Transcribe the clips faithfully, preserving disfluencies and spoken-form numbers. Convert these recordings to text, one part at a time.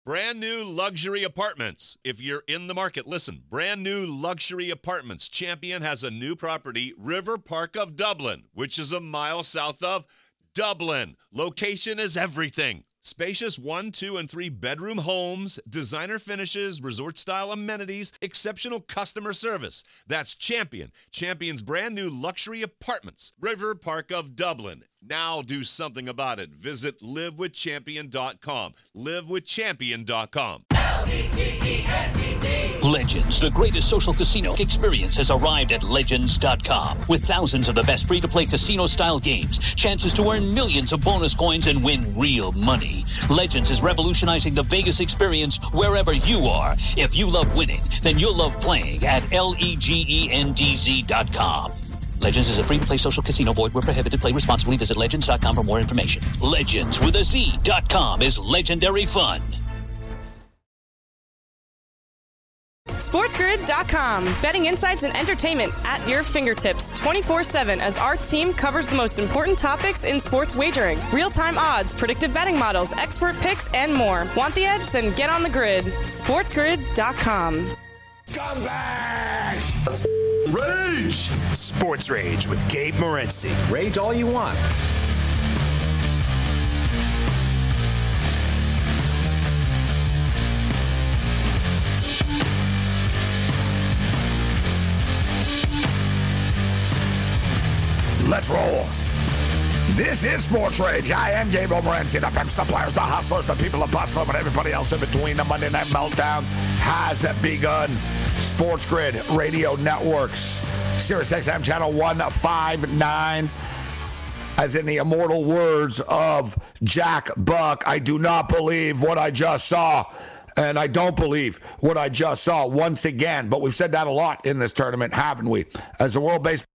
Brand new luxury apartments. If you're in the market, listen. Brand new luxury apartments. Champion has a new property, River Park of Dublin, which is a mile south of Dublin. Location is everything. Spacious one, two, and three bedroom homes, designer finishes, resort-style amenities, exceptional customer service. That's Champion. Champion's brand new luxury apartments. River Park of Dublin. Now do something about it. Visit live with champion dot com. live with champion dot com. Legends, the greatest social casino experience, has arrived at legends dot com. With thousands of the best free-to-play casino-style games, chances to earn millions of bonus coins and win real money. Legends is revolutionizing the Vegas experience wherever you are. If you love winning, then you'll love playing at legends dot com. Legends is a free-to-play social casino. Void where prohibited. Play responsibly. Visit legends dot com for more information. Legends with a Z dot com is legendary fun. SportsGrid dot com. Betting insights and entertainment at your fingertips twenty-four seven as our team covers the most important topics in sports wagering. Real-time odds, predictive betting models, expert picks, and more. Want the edge? Then get on the grid. SportsGrid dot com. Scumbags! Let's rage! Sports Rage with Gabe Morency. Rage all you want. Let's roll. This is Sports Rage. I am Gabe Morency, the pimps, the players, the hustlers, the people that bustle them, and everybody else in between. The Monday Night Meltdown has begun. Sports Grid Radio Networks, Sirius X M channel one fifty-nine. As in the immortal words of Jack Buck, I do not believe what I just saw. And I don't believe what I just saw once again. But we've said that a lot in this tournament, haven't we? As the World Baseball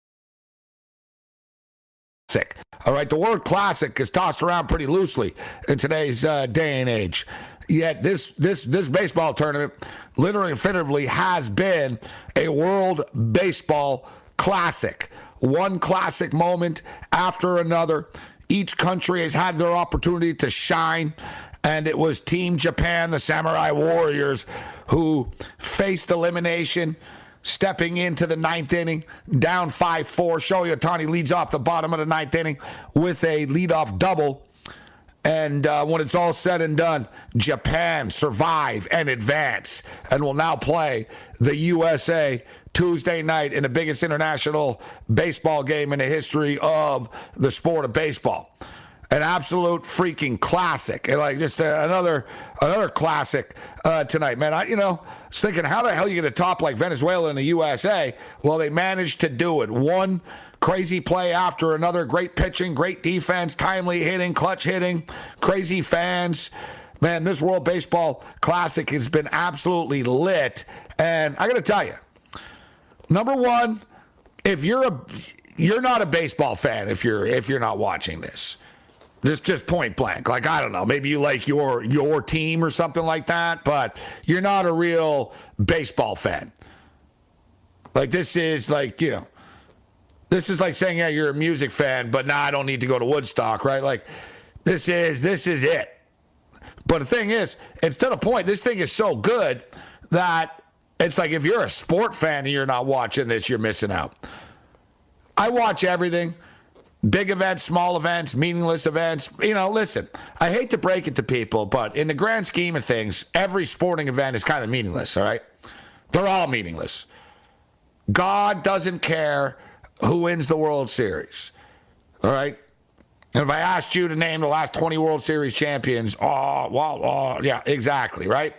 Classic. All right, the word classic is tossed around pretty loosely in today's uh, day and age. Yet this this this baseball tournament literally and figuratively has been a World Baseball Classic. One classic moment after another. Each country has had their opportunity to shine, and it was Team Japan, the Samurai Warriors, who faced elimination, stepping into the ninth inning, down five four. Shohei Ohtani leads off the bottom of the ninth inning with a leadoff double. And uh, when it's all said and done, Japan survive and advance and will now play the U S A Tuesday night in the biggest international baseball game in the history of the sport of baseball. An absolute freaking classic. And like just uh, another another classic uh, tonight, man. I, you know, I was thinking, how the hell are you going to top like Venezuela and the U S A? Well, they managed to do it. One crazy play after another. Great pitching, great defense, timely hitting, clutch hitting, crazy fans. Man, this World Baseball Classic has been absolutely lit. And I got to tell you, number one, if you're a you're not a baseball fan, if you're if you're not watching this. Just just point blank. Like, I don't know, maybe you like your your team or something like that, but you're not a real baseball fan. Like, this is like, you know, this is like saying, yeah, you're a music fan, but nah, I don't need to go to Woodstock, right? Like, this is this is it. But the thing is, it's to the point, this thing is so good that it's like if you're a sport fan and you're not watching this, you're missing out. I watch everything. Big events, small events, meaningless events. You know, listen, I hate to break it to people, but in the grand scheme of things, every sporting event is kind of meaningless, all right? They're all meaningless. God doesn't care who wins the World Series, all right? And if I asked you to name the last twenty World Series champions, oh, well, oh, yeah, exactly, right?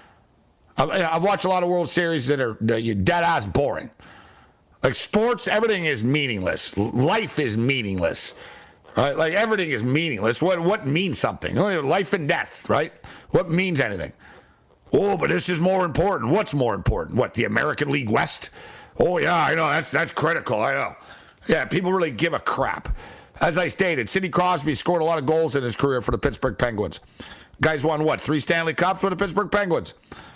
I've watched a lot of World Series that are dead-ass boring. Like, sports, everything is meaningless. Life is meaningless, right? Like, everything is meaningless. What what means something? Life and death, right? What means anything? Oh, but this is more important. What's more important? What, the American League West? Oh, yeah, I know. That's that's critical. I know. Yeah, people really give a crap. As I stated, Sidney Crosby scored a lot of goals in his career for the Pittsburgh Penguins. Guys won, what, three Stanley Cups for the Pittsburgh Penguins?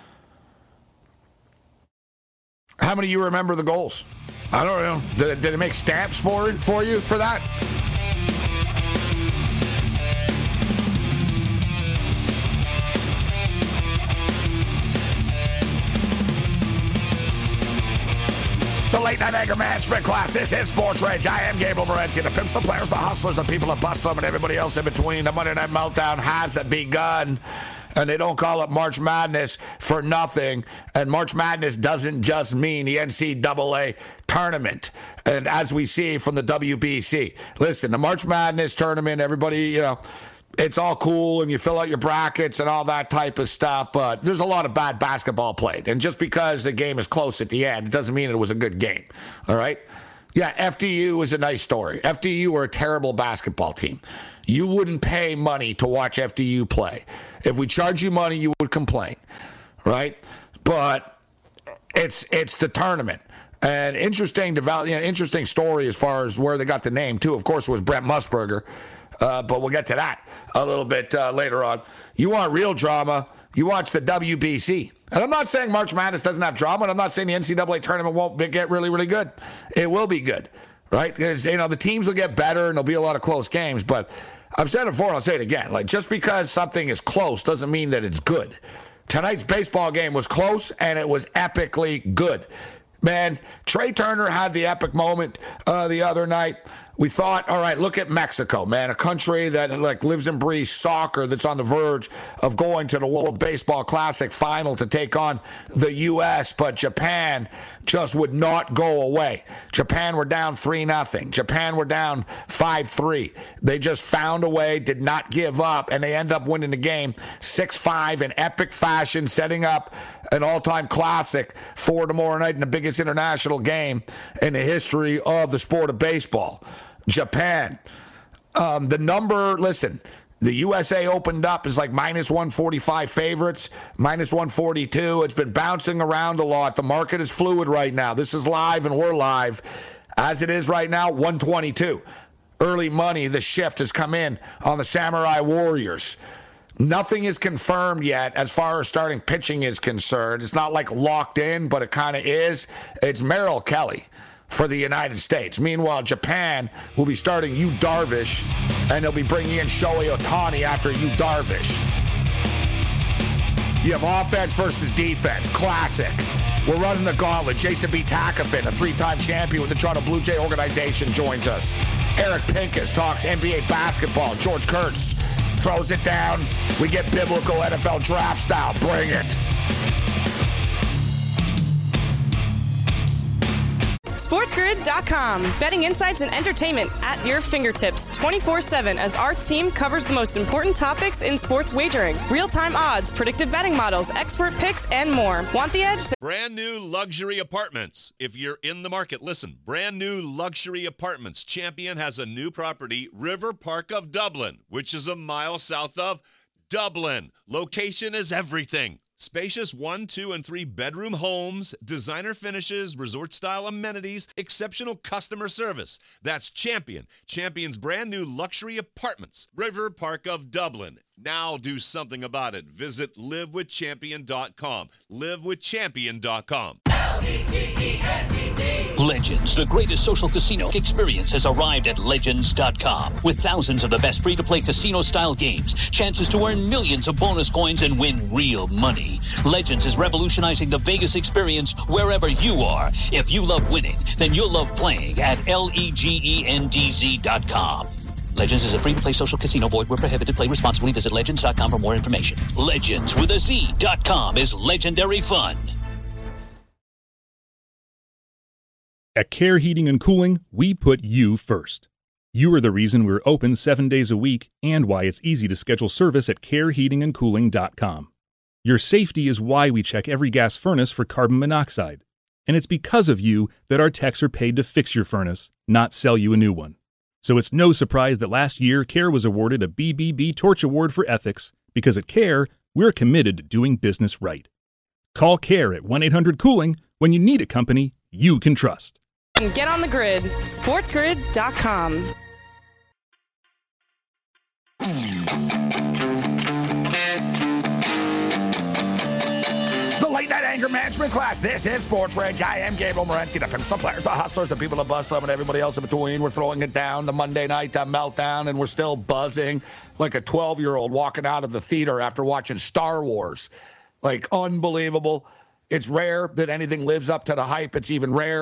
How many of you remember the goals? I don't know. Did, did it make stamps for it for you for that? night anger management class. This is Sports Rage. I am Gabriel Morency. The pimps, the players, the hustlers, the people that bust them, and everybody else in between. The Monday Night Meltdown has begun. And they don't call it March Madness for nothing. And March Madness doesn't just mean the N C double A tournament. And as we see from the W B C, listen, the March Madness tournament, everybody, you know, it's all cool and you fill out your brackets and all that type of stuff. But there's a lot of bad basketball played. And just because the game is close at the end, it doesn't mean it was a good game. All right? Yeah, F D U is a nice story. F D U were a terrible basketball team. You wouldn't pay money to watch F D U play. If we charge you money, you would complain, right? But it's it's the tournament. And interesting, develop, you know, interesting story as far as where they got the name, too. Of course, it was Brent Musburger, uh, but we'll get to that a little bit uh, later on. You want real drama, you watch the W B C. And I'm not saying March Madness doesn't have drama, and I'm not saying the N C double A tournament won't get really, really good. It will be good, right? Because, you know, the teams will get better, and there'll be a lot of close games, but I've said it before, and I'll say it again. Like, just because something is close doesn't mean that it's good. Tonight's baseball game was close, and it was epically good. Man, Trey Turner had the epic moment uh, the other night. We thought, all right, look at Mexico, man, a country that like lives and breathes soccer that's on the verge of going to the World Baseball Classic final to take on the U S, but Japan just would not go away. Japan were down three nothing. Japan were down five three. They just found a way, did not give up, and they end up winning the game six five in epic fashion, setting up an all-time classic for tomorrow night in the biggest international game in the history of the sport of baseball. Japan. Um, the number, listen, the U S A opened up as like minus one forty-five favorites, minus one forty-two. It's been bouncing around a lot. The market is fluid right now. This is live and we're live. As it is right now, one twenty-two. Early money, the shift has come in on the Samurai Warriors. Nothing is confirmed yet as far as starting pitching is concerned. It's not like locked in, but it kind of is. It's Merrill Kelly for the United States. Meanwhile, Japan will be starting Yu Darvish, and they'll be bringing in Shohei Ohtani after Yu Darvish. You have offense versus defense. Classic. We're running the gauntlet. Jason B. Takafin, a three-time champion with the Toronto Blue Jay organization, joins us. Eric Pincus talks N B A basketball. George Kurtz throws it down. We get biblical N F L draft style. Bring it. SportsGrid dot com. Betting insights and entertainment at your fingertips twenty-four seven as our team covers the most important topics in sports wagering. Real-time odds, predictive betting models, expert picks, and more. Want the edge? Brand new luxury apartments. If you're in the market, listen. Brand new luxury apartments. Champion has a new property, River Park of Dublin, which is a mile south of Dublin. Location is everything. Spacious one, two, and three bedroom homes, designer finishes, resort-style amenities, exceptional customer service. That's Champion. Champion's brand new luxury apartments. River Park of Dublin. Now do something about it. Visit live with champion dot com. live with champion dot com. Legends, the greatest social casino experience, has arrived at Legends dot com. With thousands of the best free-to-play casino-style games, chances to earn millions of bonus coins and win real money. Legends is revolutionizing the Vegas experience wherever you are. If you love winning, then you'll love playing at legends dot com. Legends is a free-to-play social casino. Void where prohibited. Play responsibly. Visit Legends dot com for more information. Legends with a Z dot com is legendary fun. At Care Heating and Cooling, we put you first. You are the reason we're open seven days a week and why it's easy to schedule service at care heating and cooling dot com. Your safety is why we check every gas furnace for carbon monoxide. And it's because of you that our techs are paid to fix your furnace, not sell you a new one. So it's no surprise that last year, Care was awarded a B B B Torch Award for Ethics, because at Care, we're committed to doing business right. Call Care at one eight hundred cooling when you need a company you can trust. And get on the grid. sports grid dot com. The late night anger management class. This is Sports Rage. I am Gabriel Morency. The pimps, the players, the hustlers, the people that bust them, and everybody else in between. We're throwing it down the Monday night uh, meltdown, and we're still buzzing like a twelve-year-old walking out of the theater after watching Star Wars. Like, unbelievable. It's rare that anything lives up to the hype. It's even rare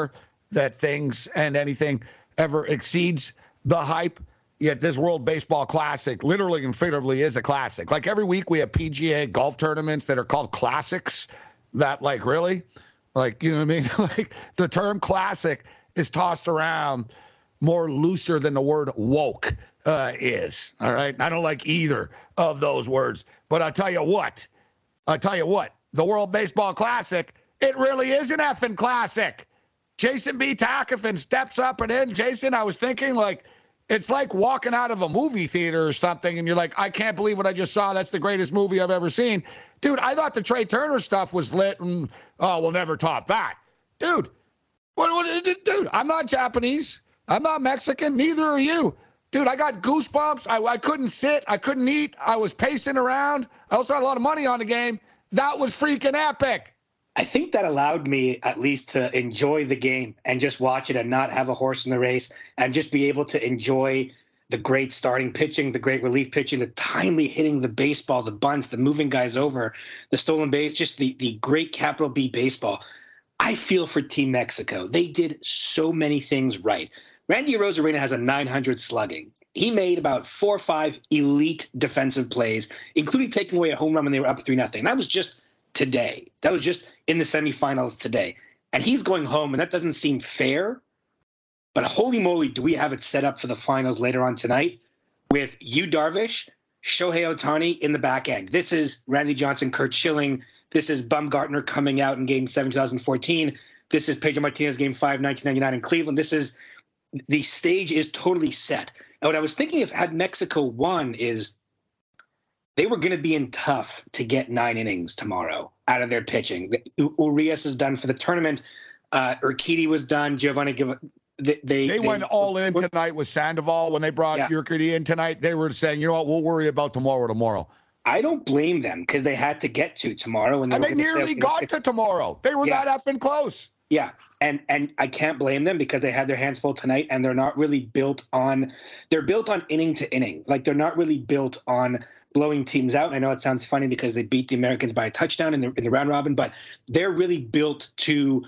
that things and anything ever exceeds the hype. Yet this World Baseball Classic literally and figuratively is a classic. Like every week we have P G A golf tournaments that are called classics that like really, like, you know what I mean? Like the term classic is tossed around more looser than the word woke uh, is. All right. I don't like either of those words, but I'll tell you what, I'll tell you what, the World Baseball Classic, it really is an effing classic. Jason B. Takafin steps up and in. Jason, I was thinking like, it's like walking out of a movie theater or something, and you're like, I can't believe what I just saw. That's the greatest movie I've ever seen. Dude, I thought the Trey Turner stuff was lit, and, oh, we'll never top that. Dude, what, what, dude, I'm not Japanese. I'm not Mexican. Neither are you. Dude, I got goosebumps. I, I couldn't sit. I couldn't eat. I was pacing around. I also had a lot of money on the game. That was freaking epic. I think that allowed me at least to enjoy the game and just watch it and not have a horse in the race and just be able to enjoy the great starting pitching, the great relief pitching, the timely hitting the baseball, the bunts, the moving guys over, the stolen base, just the, the great capital B baseball. I feel for Team Mexico. They did so many things right. Randy Arozarena has a nine hundred slugging. He made about four or five elite defensive plays, including taking away a home run when they were up three nothing. That was just today. That was just in the semifinals today. And he's going home, and that doesn't seem fair. But holy moly, do we have it set up for the finals later on tonight with Yu Darvish, Shohei Ohtani in the back end. This is Randy Johnson, Curt Schilling. This is Bumgarner coming out in Game seven, twenty fourteen. This is Pedro Martinez, Game five, nineteen ninety-nine in Cleveland. This is – the stage is totally set. And what I was thinking if had Mexico won is – they were going to be in tough to get nine innings tomorrow out of their pitching. U- Urias is done for the tournament. Uh, Urquidy was done. Giovanni, they they, they, they went all in tonight with Sandoval when they brought yeah. Urquidy in tonight. They were saying, you know what, we'll worry about tomorrow tomorrow. I don't blame them because they had to get to tomorrow. And they, and they nearly got to tomorrow. They were yeah. that effing close. Yeah. And and I can't blame them because they had their hands full tonight and they're not really built on – they're built on inning to inning. Like they're not really built on – blowing teams out. And I know it sounds funny because they beat the Americans by a touchdown in the, in the round robin, but they're really built to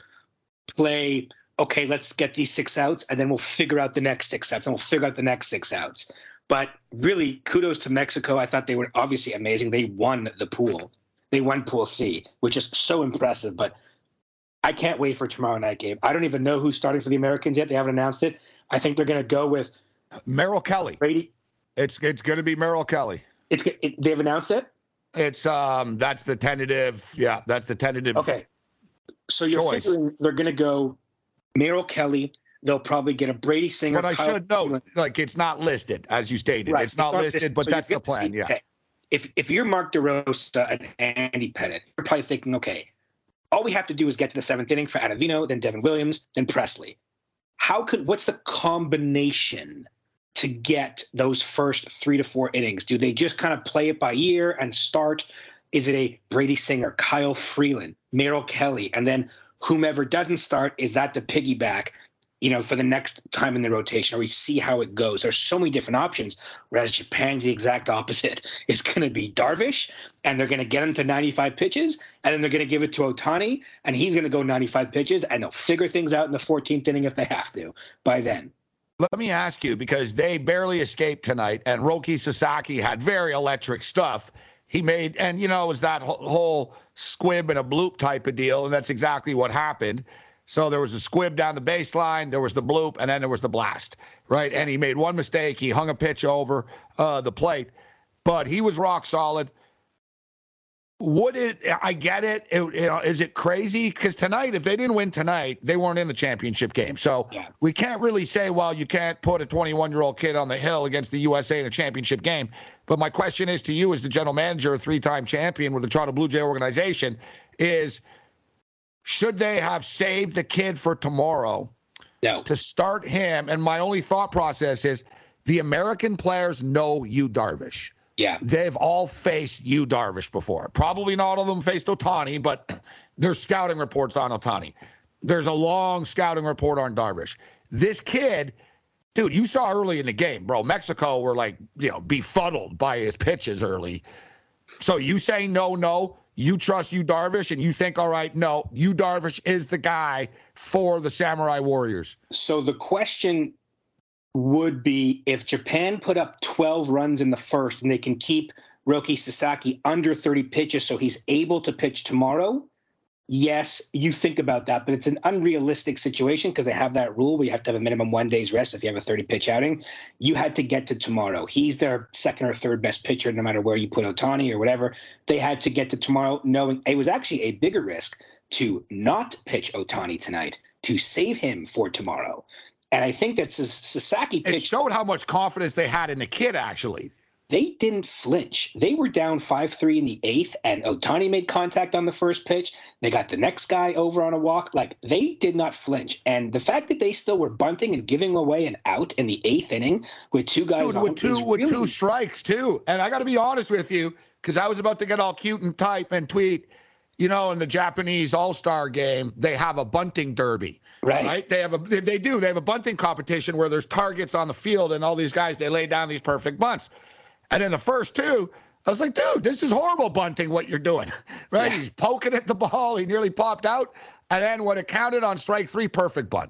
play, okay, let's get these six outs, and then we'll figure out the next six outs, and we'll figure out the next six outs. But really, kudos to Mexico. I thought they were obviously amazing. They won the pool. They won Pool C, which is so impressive. But I can't wait for tomorrow night game. I don't even know who's starting for the Americans yet. They haven't announced it. I think they're going to go with Merrill Kelly. Brady. It's it's going to be Merrill Kelly. It's it, they've announced it? It's um that's the tentative. Yeah, that's the tentative. Okay. So you're choice. Figuring they're going to go Merrill Kelly. They'll probably get a Brady Singer. But I Kyle should know, like it's not listed as you stated. Right. It's not, it's not listed, but so that's the plan. See, yeah. Okay. If if you're Mark DeRosa and Andy Pettitte, you're probably thinking, okay, all we have to do is get to the seventh inning for Ottavino, then Devin Williams, then Presley. How could what's the combination to get those first three to four innings? Do they just kind of play it by ear and start? Is it a Brady Singer, Kyle Freeland, Merrill Kelly, and then whomever doesn't start, is that the piggyback, you know, for the next time in the rotation, or we see how it goes? There's so many different options, whereas Japan's the exact opposite. It's going to be Darvish, and they're going to get him to ninety-five pitches, and then they're going to give it to Ohtani, and he's going to go ninety-five pitches, and they'll figure things out in the fourteenth inning if they have to by then. Let me ask you, because they barely escaped tonight, and Roki Sasaki had very electric stuff. He made, and, you know, it was that whole squib and a bloop type of deal, and that's exactly what happened. So there was a squib down the baseline, there was the bloop, and then there was the blast, right? And he made one mistake. He hung a pitch over uh, the plate, but he was rock solid. Would it, I get it, it you know, is it crazy? Because tonight, if they didn't win tonight, they weren't in the championship game. So yeah. we can't really say, well, you can't put a twenty-one-year-old kid on the hill against the U S A in a championship game. But my question is to you as the general manager, a three-time champion with the Toronto Blue Jay organization, is should they have saved the kid for tomorrow no. to start him? And my only thought process is the American players know Yu Darvish. Yeah. They've all faced Yu Darvish before. Probably not all of them faced Ohtani, but there's scouting reports on Ohtani. There's a long scouting report on Darvish. This kid, dude, you saw early in the game, bro, Mexico were like, you know, befuddled by his pitches early. So you say no, no. you trust Yu Darvish and you think, all right, no, Yu Darvish is the guy for the Samurai Warriors? So the question would be, if Japan put up twelve runs in the first and they can keep Roki Sasaki under thirty pitches so he's able to pitch tomorrow, yes, you think about that, but it's an unrealistic situation because they have that rule where you have to have a minimum one day's rest if you have a thirty-pitch outing. You had to get to tomorrow. He's their second or third best pitcher, no matter where you put Ohtani or whatever. They had to get to tomorrow knowing it was actually a bigger risk to not pitch Ohtani tonight, to save him for tomorrow. And I think that Sasaki pitched. It showed how much confidence they had in the kid, actually. They didn't flinch. They were down five three in the eighth, and Ohtani made contact on the first pitch. They got the next guy over on a walk. Like, they did not flinch. And the fact that they still were bunting and giving away an out in the eighth inning with two guys Dude, on with two with really... two strikes, too. And I got to be honest with you, because I was about to get all cute and type and tweet, you know, in the Japanese All-Star game, they have a bunting derby. Right. right. They have a they do. They have a bunting competition where there's targets on the field, and all these guys, they lay down these perfect bunts. And in the first two, I was like, dude, this is horrible bunting, what you're doing. Right? Yeah. He's poking at the ball. He nearly popped out. And then when it counted on strike three, perfect bunt.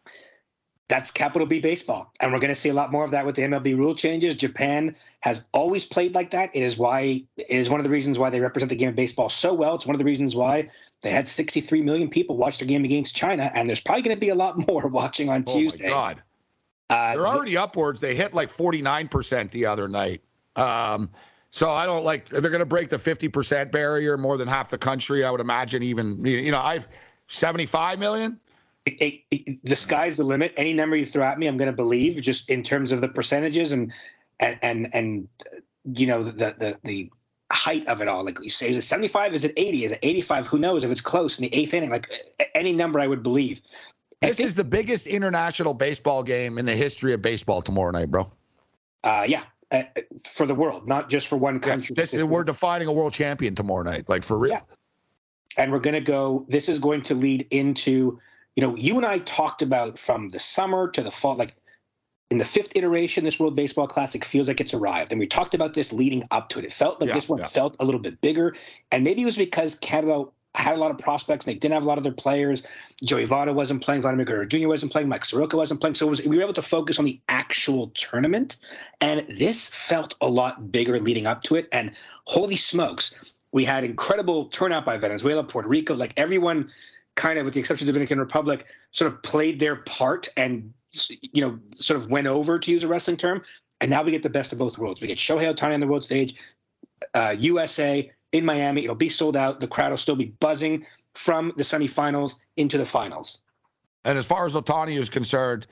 That's capital B baseball. And we're going to see a lot more of that with the M L B rule changes. Japan has always played like that. It is why it is one of the reasons why they represent the game of baseball so well. It's one of the reasons why they had sixty-three million people watch their game against China. And there's probably going to be a lot more watching on oh Tuesday. Oh, my God. Uh, They're already the, upwards. They hit like forty-nine percent the other night. Um, so I don't like, they're going to break the fifty percent barrier, more than half the country, I would imagine. Even, you know, I seventy-five million. It, it, the sky's the limit. Any number you throw at me, I'm going to believe, just in terms of the percentages and, and, and, and, you know, the, the, the height of it all. Like you say, is it seventy-five? Is it eighty? Is it eighty-five? Who knows if it's close in the eighth inning, like any number I would believe. This think, is the biggest international baseball game in the history of baseball tomorrow night, bro. Uh, yeah. Uh, for the world, not just for one country. Yes, this is, we're defining a world champion tomorrow night, like for real. Yeah. And we're going to go, this is going to lead into, you know, you and I talked about from the summer to the fall, like in the fifth iteration, this World Baseball Classic feels like it's arrived. And we talked about this leading up to it. It felt like yeah, this one yeah. felt a little bit bigger. And maybe it was because Canada had a lot of prospects and they didn't have a lot of their players. Joey Votto wasn't playing, Vladimir Guerrero Junior wasn't playing, Mike Soroka wasn't playing. So it was, we were able to focus on the actual tournament. And this felt a lot bigger leading up to it. And holy smokes, we had incredible turnout by Venezuela, Puerto Rico, like everyone kind of, with the exception of the Dominican Republic, sort of played their part and, you know, sort of went over, to use a wrestling term. And now we get the best of both worlds. We get Shohei Ohtani on the world stage, uh, U S A, in Miami. It'll be sold out. The crowd will still be buzzing from the semifinals into the finals. And as far as Ohtani is concerned,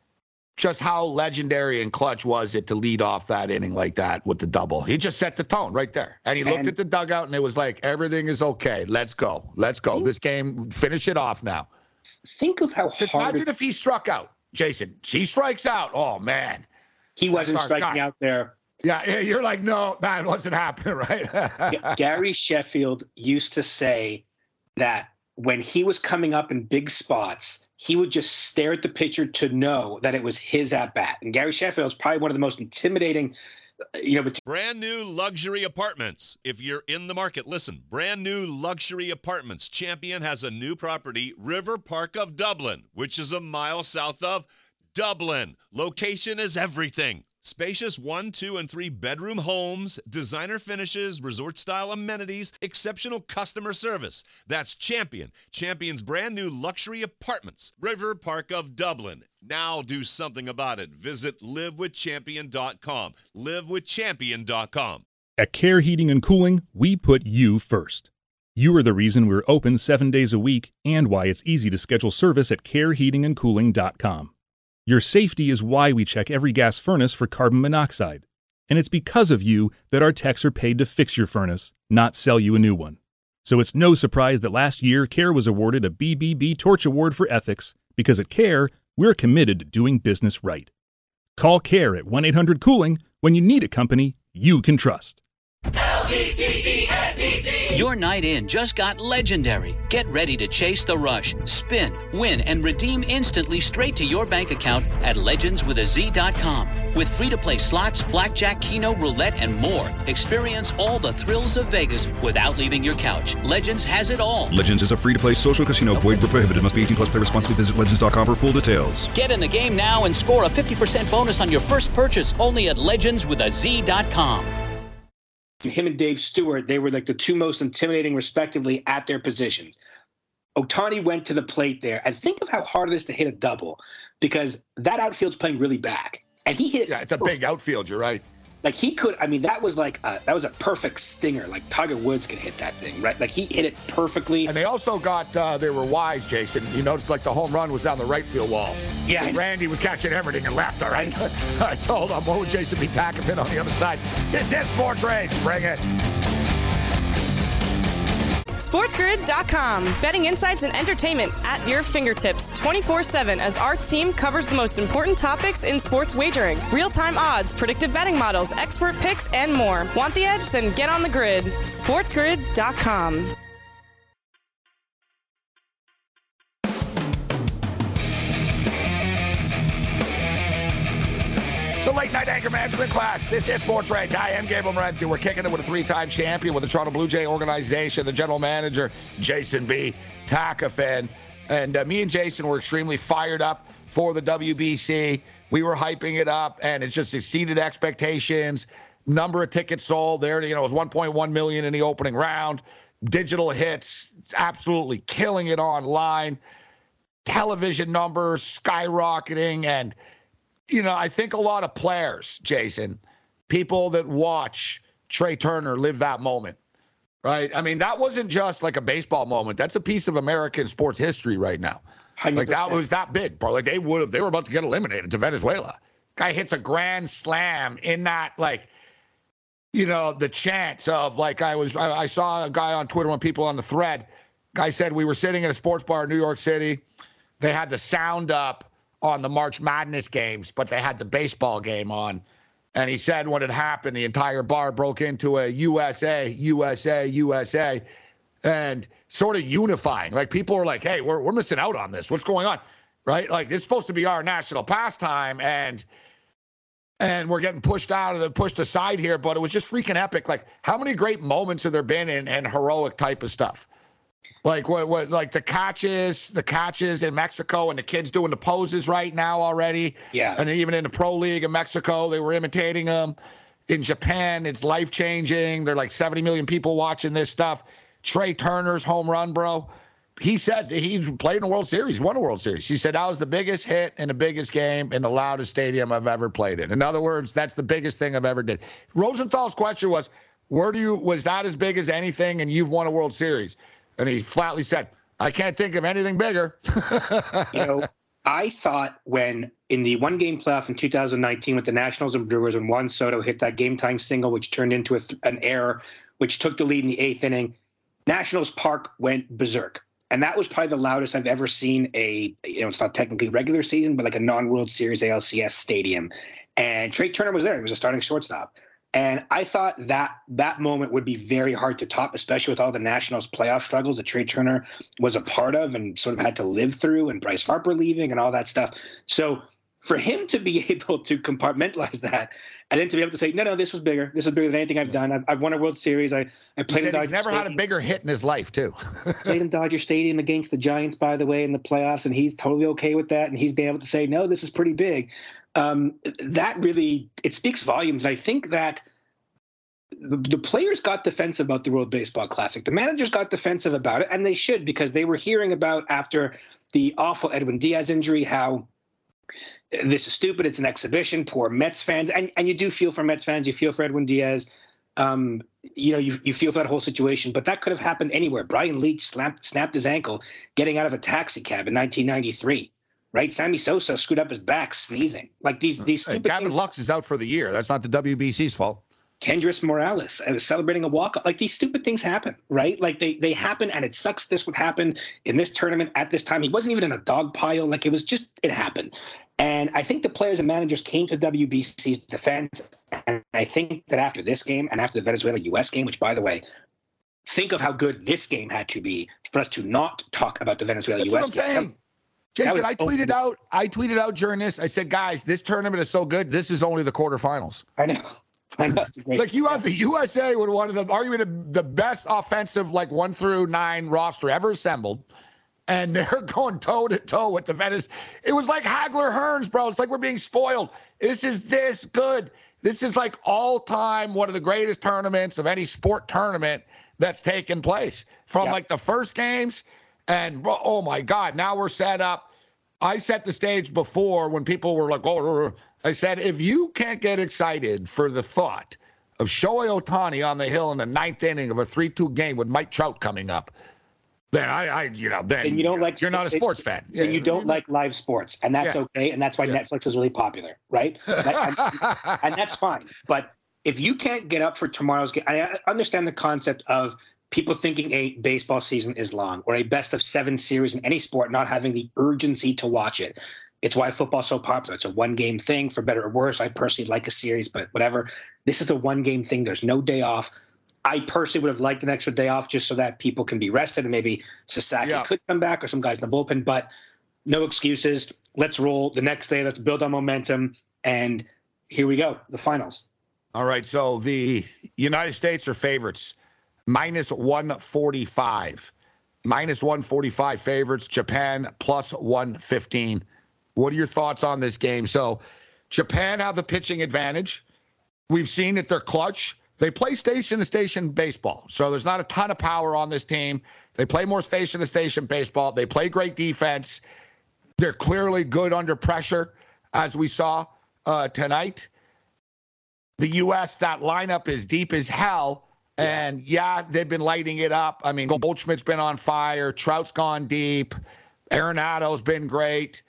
just how legendary and clutch was it to lead off that inning like that with the double? He just set the tone right there. And he looked and, at the dugout and it was like, everything is okay. Let's go. Let's go. This game, finish it off now. Think of how just hard. Imagine it, if he struck out, Jason. He strikes out. Oh, man. He wasn't striking God. out there. Yeah, you're like, no, that wasn't happening, right? Gary Sheffield used to say that when he was coming up in big spots, he would just stare at the pitcher to know that it was his at-bat. And Gary Sheffield is probably one of the most intimidating, you know. Brand new luxury apartments. If you're in the market, listen, brand new luxury apartments. Champion has a new property, River Park of Dublin, which is a mile south of Dublin. Location is everything. Spacious one, two, and three bedroom homes, designer finishes, resort-style amenities, exceptional customer service. That's Champion. Champion's brand new luxury apartments. River Park of Dublin. Now do something about it. Visit live with champion dot com. live with champion dot com. At Care Heating and Cooling, we put you first. You are the reason we're open seven days a week and why it's easy to schedule service at care heating and cooling dot com. Your safety is why we check every gas furnace for carbon monoxide. And it's because of you that our techs are paid to fix your furnace, not sell you a new one. So it's no surprise that last year, Care was awarded a B B B Torch Award for Ethics, because at Care, we're committed to doing business right. Call Care at one eight hundred cooling when you need a company you can trust. L E G E N D Z. Your night in just got legendary. Get ready to chase the rush, spin, win, and redeem instantly straight to your bank account at legends with a z dot com. With free-to-play slots, blackjack, keno, roulette, and more, experience all the thrills of Vegas without leaving your couch. Legends has it all. Legends is a free-to-play social casino. Void where prohibited. Must be eighteen plus. Play responsibly. Visit legends dot com for full details. Get in the game now and score a fifty percent bonus on your first purchase only at legends with a z dot com. Him and Dave Stewart, they were like the two most intimidating, respectively, at their positions. Ohtani went to the plate there, and think of how hard it is to hit a double, because that outfield's playing really back, and he hit it. Yeah, it's a big outfield. You're right. Like he could, I mean, that was like a, that was a perfect stinger. Like Tiger Woods could hit that thing, right? Like he hit it perfectly. And they also got, uh, they were wise, Jason. You noticed like the home run was down the right field wall. Yeah. And Randy was catching everything and left, all right? All right, so hold on. What would Jason be tacking on the other side? This is Sports Rage. Bring it. SportsGrid dot com. Betting insights and entertainment at your fingertips twenty-four seven as our team covers the most important topics in sports wagering. Real-time odds, predictive betting models, expert picks, and more. Want the edge? Then get on the grid. SportsGrid dot com. The late night anchor management class. This is Sports Rage. I am Gabriel Morency. We're kicking it with a three-time champion with the Toronto Blue Jay organization, the general manager, Jason B. Takafin. And uh, me and Jason were extremely fired up for the W B C. We were hyping it up, and it's just exceeded expectations. Number of tickets sold there, you know, it was one point one million in the opening round. Digital hits, absolutely killing it online. Television numbers skyrocketing, and you know, I think a lot of players, Jason, people that watch Trey Turner live that moment, right? I mean, that wasn't just like a baseball moment. That's a piece of American sports history right now. one hundred percent. Like that was that big, bro. Like they would have, they were about to get eliminated to Venezuela. Guy hits a grand slam in that, like, you know, the chance of like, I was, I, I saw a guy on Twitter, when people on the thread, guy said we were sitting in a sports bar in New York City. They had the sound up on the March Madness games, but they had the baseball game on. And he said when it happened, the entire bar broke into a U S A, U S A, U S A, and sort of unifying. Like people were like, hey, we're we're missing out on this. What's going on? Right? Like this is supposed to be our national pastime, and and we're getting pushed out of the pushed aside here, but it was just freaking epic. Like how many great moments have there been in and heroic type of stuff? Like what, what, like the catches, the catches in Mexico, and the kids doing the poses right now already. Yeah. And even in the pro league in Mexico, they were imitating them. In Japan, it's life changing. There are like seventy million people watching this stuff. Trey Turner's home run, bro. He said he played in the World Series, won a World Series. He said that was the biggest hit in the biggest game in the loudest stadium I've ever played in. In other words, that's the biggest thing I've ever did. Rosenthal's question was, where do you, was that as big as anything and you've won a World Series? And he flatly said, I can't think of anything bigger. You know, I thought when in the one-game playoff in two thousand nineteen with the Nationals and Brewers, when Juan Soto hit that game-tying single, which turned into a th- an error, which took the lead in the eighth inning, Nationals Park went berserk. And that was probably the loudest I've ever seen a, you know, it's not technically regular season, but like a non-World Series A L C S stadium. And Trey Turner was there. He was a starting shortstop. And I thought that that moment would be very hard to top, especially with all the Nationals playoff struggles that Trey Turner was a part of and sort of had to live through, and Bryce Harper leaving and all that stuff. So for him to be able to compartmentalize that and then to be able to say, no, no, this was bigger. This is bigger than anything I've done. I've, I've won a World Series. I, I played in Dodger He's never Stadium. had a bigger hit in his life, too. Played in Dodger Stadium against the Giants, by the way, in the playoffs, and he's totally okay with that. And he's been able to say, no, this is pretty big. Um, that really, it speaks volumes. I think that the, the players got defensive about the World Baseball Classic. The managers got defensive about it, and they should, because they were hearing about, after the awful Edwin Diaz injury, how this is stupid. It's an exhibition. Poor Mets fans. And, and you do feel for Mets fans. You feel for Edwin Diaz. Um, you know, you, you feel for that whole situation. But that could have happened anywhere. Brian Leach snapped, snapped his ankle getting out of a taxi cab in nineteen ninety-three. Right? Sammy Sosa screwed up his back sneezing. Like these these stupid hey, Gavin things. Lux is out for the year. That's not the W B C's fault. Kendrys Morales I was celebrating a walk. Like these stupid things happen, right? Like they they happen, and it sucks. This would happen in this tournament at this time. He wasn't even in a dog pile. Like it was just it happened. And I think the players and managers came to W B C's defense. And I think that after this game and after the Venezuela U S game, which by the way, think of how good this game had to be for us to not talk about the Venezuela That's U S what I'm game. saying. Jason, I tweeted out. I tweeted out during this. I said, guys, this tournament is so good. This is only the quarterfinals. I know. I know. It's great. Like you have the U S A with one of the arguably the best offensive like one through nine roster ever assembled, and they're going toe to toe with the Venice. It was like Hagler Hearns, bro. It's like we're being spoiled. This is this good. This is like all time one of the greatest tournaments of any sport tournament that's taken place from yeah. like the first games. And oh my God, now we're set up. I set the stage before when people were like, oh, I said, if you can't get excited for the thought of Shohei Ohtani on the hill in the ninth inning of a three two game with Mike Trout coming up, then I, I you know, then and you don't like, you're not a sports it, fan. And yeah, you don't like live sports, and that's yeah. okay, and that's why yeah. Netflix is really popular, right? and, and that's fine. But if you can't get up for tomorrow's game, I understand the concept of people thinking a baseball season is long or a best of seven series in any sport not having the urgency to watch it. It's why football's so popular. It's a one-game thing, for better or worse. I personally like a series, but whatever. This is a one-game thing. There's no day off. I personally would have liked an extra day off just so that people can be rested and maybe Sasaki yeah. could come back or some guys in the bullpen, but no excuses. Let's roll the next day. Let's build on momentum. And here we go, the finals. All right, so the United States are favorites, minus one forty-five. Minus one forty-five favorites. Japan, plus one fifteen. What are your thoughts on this game? So Japan have the pitching advantage. We've seen that they're clutch. They play station-to-station baseball, so there's not a ton of power on this team. They play more station-to-station baseball. They play great defense. They're clearly good under pressure, as we saw uh, tonight. The U S, that lineup is deep as hell, and, yeah, they've been lighting it up. I mean, Goldschmidt's been on fire. Trout's gone deep. Arenado's been great.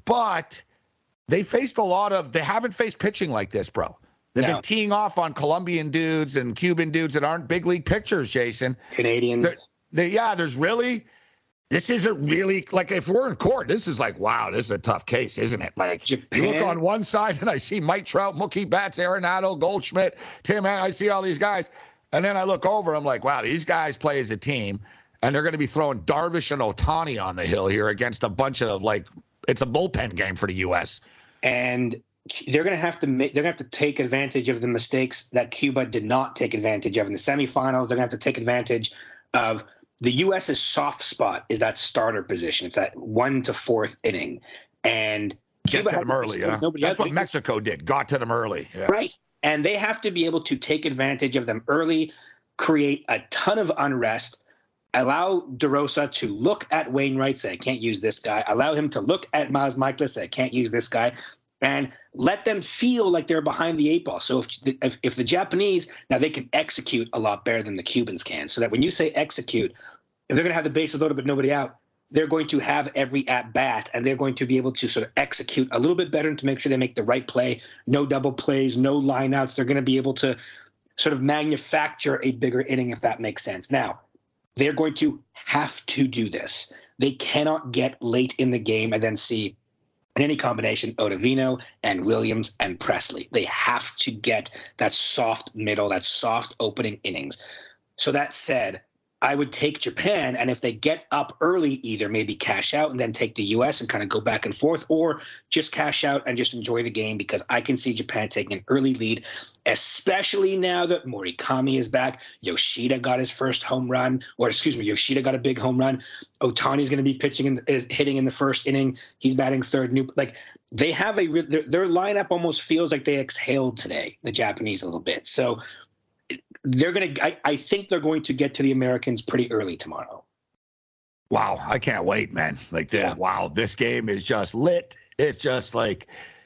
But they faced a lot of – they haven't faced pitching like this, bro. They've no. been teeing off on Colombian dudes and Cuban dudes that aren't big league pitchers, Jason. Canadians. They're, they, yeah, there's really – this isn't really – like, if we're in court, this is like, wow, this is a tough case, isn't it? Like, Japan. You look on one side and I see Mike Trout, Mookie Betts, Arenado, Goldschmidt, Tim, I see all these guys. And then I look over, I'm like, wow, these guys play as a team, and they're going to be throwing Darvish and Ohtani on the hill here against a bunch of, like – it's a bullpen game for the U S. And they're going to have to make, they're going to have to take advantage of the mistakes that Cuba did not take advantage of in the semifinals. They're going to have to take advantage of the US's soft spot is that starter position. It's that one to fourth inning. And Get Cuba to them early, yeah. That's what Mexico did. Got to them early. Yeah. Right. And they have to be able to take advantage of them early, create a ton of unrest, allow DeRosa to look at Wainwright, say, I can't use this guy. Allow him to look at Miles Michaelis, say, I can't use this guy. And let them feel like they're behind the eight ball. So if, if if the Japanese, now they can execute a lot better than the Cubans can. So that when you say execute, if they're going to have the bases loaded but nobody out, they're going to have every at-bat, and they're going to be able to sort of execute a little bit better to make sure they make the right play. No double plays, no lineouts. They're going to be able to sort of manufacture a bigger inning, if that makes sense. Now, they're going to have to do this. They cannot get late in the game and then see in any combination Ottavino and Williams and Presley. They have to get that soft middle, that soft opening innings. So that said, I would take Japan, and if they get up early, either maybe cash out and then take the U S and kind of go back and forth, or just cash out and just enjoy the game, because I can see Japan taking an early lead, especially now that Morikami is back. Yoshida got his first home run, or excuse me, Yoshida got a big home run. Ohtani's going to be pitching and hitting in the first inning. He's batting third. New, like they have a their, their lineup almost feels like they exhaled today, the Japanese a little bit. So they're going to, I think they're going to get to the Americans pretty early tomorrow. Wow. I can't wait, man. Like, the, yeah. wow, this game is just lit. It's just like,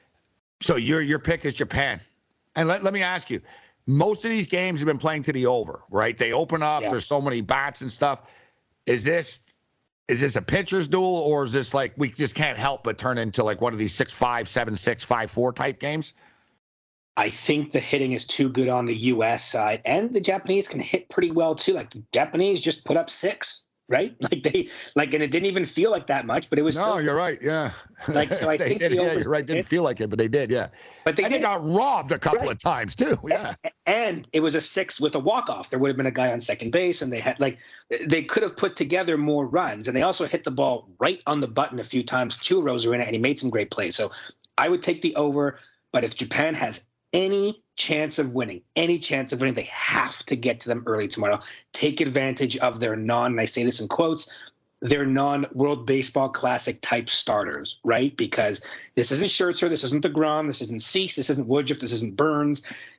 so your, your pick is Japan. And let, let me ask you, most of these games have been playing to the over, right? They open up, yeah. there's so many bats and stuff. Is this, is this a pitcher's duel, or is this like, we just can't help but turn into like one of these six, five, seven, six, five, four type games? I think the hitting is too good on the U S side, and the Japanese can hit pretty well too. Like the Japanese just put up six, right? Like they like, and it didn't even feel like that much, but it was. No, still you're right. Yeah. Like so, I they think did, the yeah, over- you're right. Didn't feel like it, but they did. Yeah. But they, and they got robbed a couple right. of times too. Yeah. And it was a six with a walk off. There would have been a guy on second base, and they had like they could have put together more runs, and they also hit the ball right on the button a few times. Two rows were in it, and he made some great plays. So I would take the over. But if Japan has any chance of winning, any chance of winning, they have to get to them early tomorrow. Take advantage of their non, and I say this in quotes, their non-World Baseball Classic type starters, right? Because this isn't Scherzer, this isn't DeGrom, this isn't Cease, this isn't Woodruff, this isn't Burns.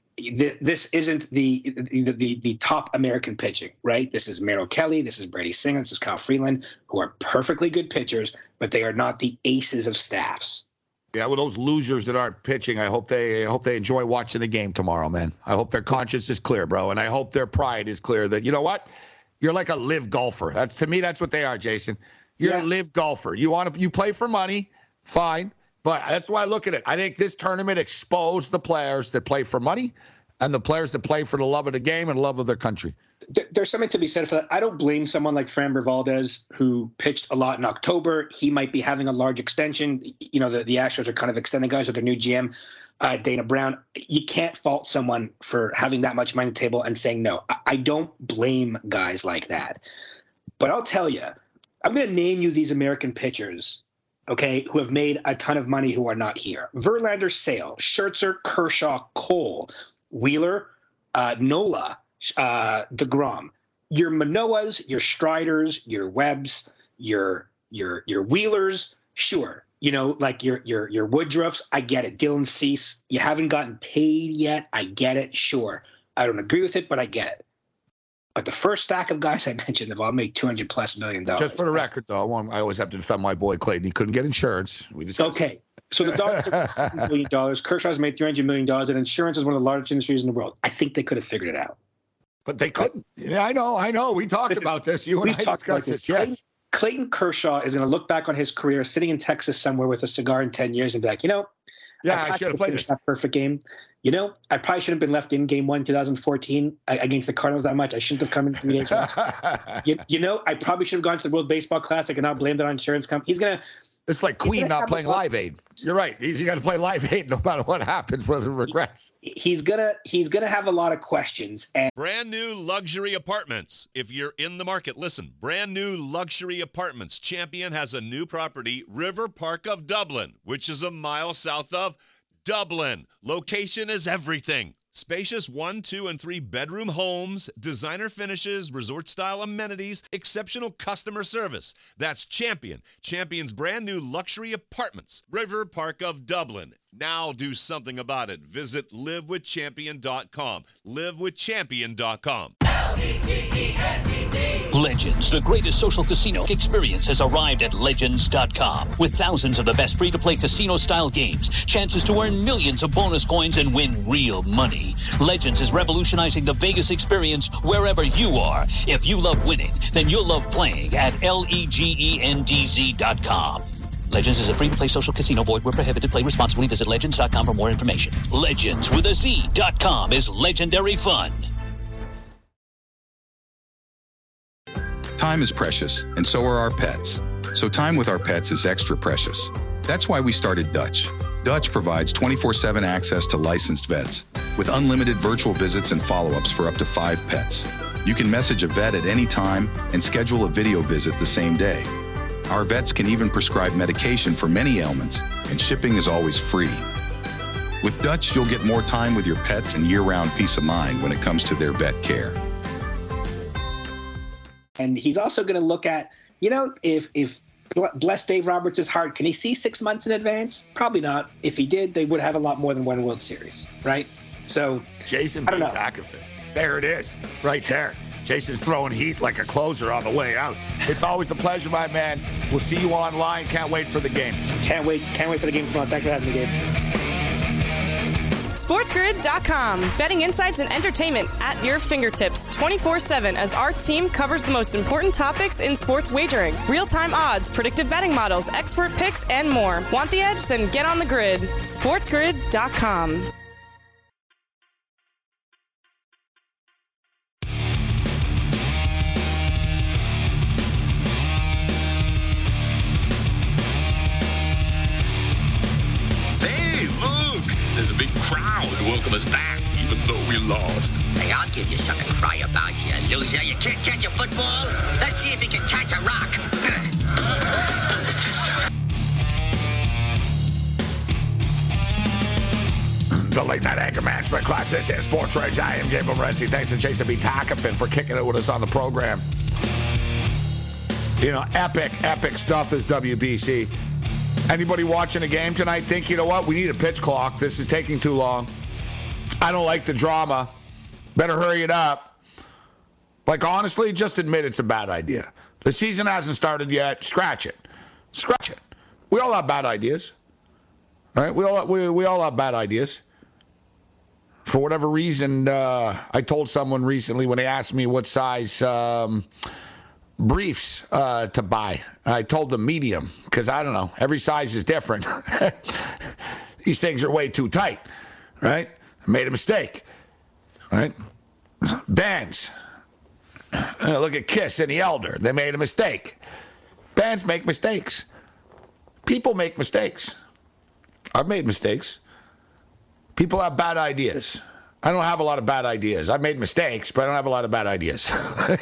This isn't the the, the the top American pitching, right? This is Merrill Kelly, this is Brady Singer, this is Kyle Freeland, who are perfectly good pitchers, but they are not the aces of staffs. Yeah, well, those losers that aren't pitching, I hope they I hope they enjoy watching the game tomorrow, man. I hope their conscience is clear, bro, and I hope their pride is clear that, you know what? You're like a live golfer. That's to me, that's what they are, Jason. You're yeah. a live golfer. You want to you play for money, fine, but that's why I look at it. I think this tournament exposed the players that play for money and the players that play for the love of the game and love of their country. There's something to be said for that. I don't blame someone like Framber Valdez, who pitched a lot in October. He might be having a large extension. You know, the, the Astros are kind of extending guys with their new G M, uh, Dana Brown. You can't fault someone for having that much money on the table and saying no. I, I don't blame guys like that. But I'll tell you, I'm going to name you these American pitchers, okay, who have made a ton of money who are not here. Verlander, Sale, Scherzer, Kershaw, Cole, Wheeler, uh, Nola, uh, DeGrom. Your Manoas, your Striders, your Webbs, your your your Wheelers, sure. You know, like your your your Woodruffs, I get it. Dylan Cease, you haven't gotten paid yet. I get it, sure. I don't agree with it, but I get it. But the first stack of guys I mentioned have all made two hundred plus million dollars. Just for the record, though, I, want, I always have to defend my boy Clayton. He couldn't get insurance. We just okay. So the Dodgers are seven billion dollars. Kershaw's made three hundred million dollars, and insurance is one of the largest industries in the world. I think they could have figured it out. But they couldn't. Yeah, I know. I know. We talked Listen, about this. You and I discussed this. Yes. Clayton, Clayton Kershaw is going to look back on his career sitting in Texas somewhere with a cigar in ten years and be like, you know, yeah, I, I should have played that perfect game. You know, I probably shouldn't have been left in game one, twenty fourteen against the Cardinals that much. I shouldn't have come in three days. you, you know, I probably should have gone to the World Baseball Classic and not blamed it on insurance company. He's going to. It's like Queen not playing Live Aid. You're right. He's got to play Live Aid no matter what happens, whether regrets. He's gonna he's gonna have a lot of questions. And brand new luxury apartments. If you're in the market, listen. Brand new luxury apartments. Champion has a new property, River Park of Dublin, which is a mile south of Dublin. Location is everything. Spacious one, two, and three bedroom homes, designer finishes, resort-style amenities, exceptional customer service. That's Champion. Champion's brand new luxury apartments. River Park of Dublin. Now do something about it. Visit live with champion dot com. live with champion dot com. Legends, the greatest social casino experience, has arrived at legends dot com. With thousands of the best free-to-play casino-style games, chances to earn millions of bonus coins and win real money. Legends is revolutionizing the Vegas experience wherever you are. If you love winning, then you'll love playing at legends dot com. Legends is a free-to-play social casino. Void where prohibited. Play responsibly. Visit legends dot com for more information. Legends with a Z dot com is legendary fun. Time is precious, and so are our pets. So time with our pets is extra precious. That's why we started Dutch. Dutch provides twenty-four seven access to licensed vets, with unlimited virtual visits and follow-ups for up to five pets. You can message a vet at any time and schedule a video visit the same day. Our vets can even prescribe medication for many ailments, and shipping is always free. With Dutch, you'll get more time with your pets and year-round peace of mind when it comes to their vet care. And he's also going to look at, you know, if if bless Dave Roberts' heart, can he see six months in advance? Probably not. If he did, they would have a lot more than one World Series, right? So, Jason I don't know. Akafit. There it is, right there. Jason's throwing heat like a closer on the way out. It's always a pleasure, my man. We'll see you online. Can't wait for the game. Can't wait. Can't wait for the game tomorrow. Thanks for having me, Gabe. sports grid dot com. Betting insights and entertainment at your fingertips twenty-four seven as our team covers the most important topics in sports wagering. Real-time odds, predictive betting models, expert picks, and more. Want the edge? Then get on the grid. sports grid dot com. crowd welcome us back, even though we lost. Hey, I'll give you something to cry about, you loser. You can't catch a football? Let's see if you can catch a rock. The Late Night Anger Management class. This is Sports Rage. I am Gabriel Morency. Thanks to Jason B. Takafin for kicking it with us on the program. You know, epic, epic stuff is W B C. Anybody watching a game tonight think, you know what, we need a pitch clock. This is taking too long. I don't like the drama. Better hurry it up. Like, honestly, just admit it's a bad idea. The season hasn't started yet. Scratch it. Scratch it. We all have bad ideas. All right? We all, we, we all have bad ideas. For whatever reason, uh, I told someone recently when they asked me what size um, briefs uh, to buy. I told them medium because, I don't know, every size is different. These things are way too tight, right? I made a mistake, right? Bands. Uh, look at Kiss and the Elder. They made a mistake. Bands make mistakes. People make mistakes. I've made mistakes. People have bad ideas. I don't have a lot of bad ideas. I've made mistakes, but I don't have a lot of bad ideas. I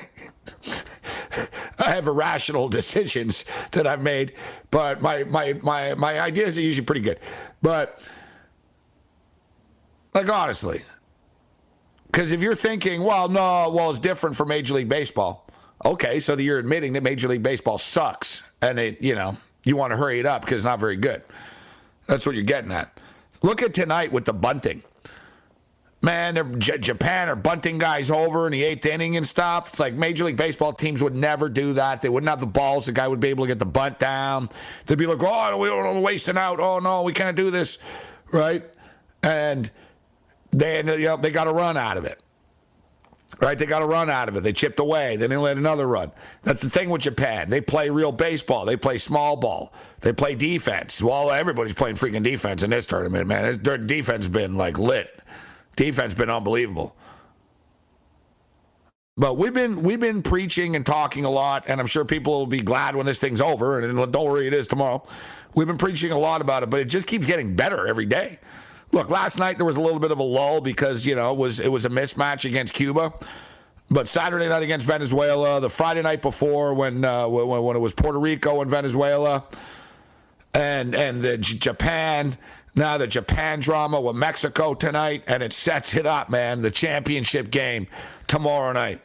have irrational decisions that I've made, but my, my, my, my ideas are usually pretty good. But, like, honestly, because if you're thinking, well, no, well, it's different for Major League Baseball. Okay, so that you're admitting that Major League Baseball sucks, and it, you know, you want to hurry it up because it's not very good. That's what you're getting at. Look at tonight with the bunting. Man, J- Japan are bunting guys over in the eighth inning and stuff. It's like Major League Baseball teams would never do that. They wouldn't have the balls. The guy would be able to get the bunt down. They'd be like, oh, we don't wasting out. Oh, no, we can't do this. Right? And they, you know, they got a run out of it. Right? They got a run out of it. They chipped away. Then they let another run. That's the thing with Japan. They play real baseball. They play small ball. They play defense. Well, everybody's playing freaking defense in this tournament, man. Their defense has been, like, lit. Defense has been unbelievable. But we've been we've been preaching and talking a lot, and I'm sure people will be glad when this thing's over, and don't worry, it is tomorrow. We've been preaching a lot about it, but it just keeps getting better every day. Look, last night there was a little bit of a lull because, you know, it was it was a mismatch against Cuba. But Saturday night against Venezuela, the Friday night before when uh, when, when it was Puerto Rico and Venezuela, and and the J- Japan, now the Japan drama with Mexico tonight, and it sets it up, man, the championship game tomorrow night.